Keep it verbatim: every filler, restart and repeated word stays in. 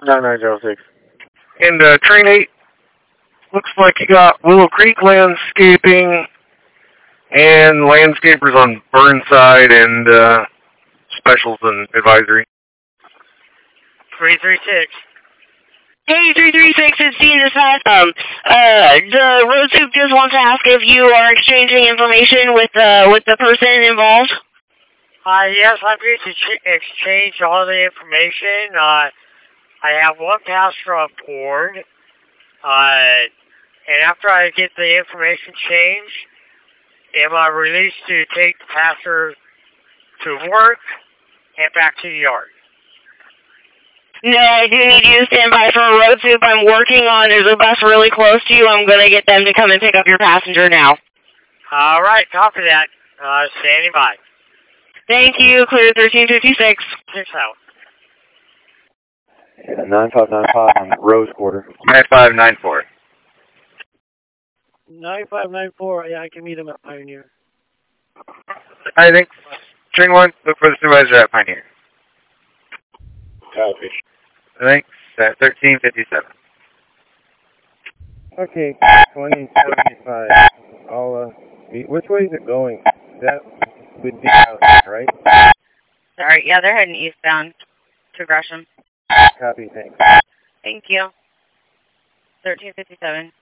nine nine zero six. And uh, train eight, looks like you got Willow Creek Landscaping and landscapers on Burnside and uh, specials and advisory. three three six. Hey, three three six, it's Dean Dispatch. Um, uh, the road soup just wants to ask if you are exchanging information with, uh, with the person involved. Uh, yes, I'm going to ch- exchange all the information. Uh, I have one passenger on board. Uh, and after I get the information changed, am I released to take the passenger to work and back to the yard? No, I do need you to stand by for a road soup. I'm working on, there's a bus really close to you. I'm going to get them to come and pick up your passenger now. All right, copy that. Uh, standing by. Thank you. Clear thirteen fifty-six. Six out. Yeah, nine five nine five on Rose Quarter. nine five nine four. nine five nine four, yeah, I can meet him at Pioneer. I think train one, look for the supervisor at Pioneer. Copy. Thanks, at thirteen fifty-seven. Okay, twenty seventy-five. I'll, uh, which way is it going? That would be out, right? Sorry, yeah, they're heading eastbound to Gresham. Copy, thanks. Thank you. thirteen fifty-seven.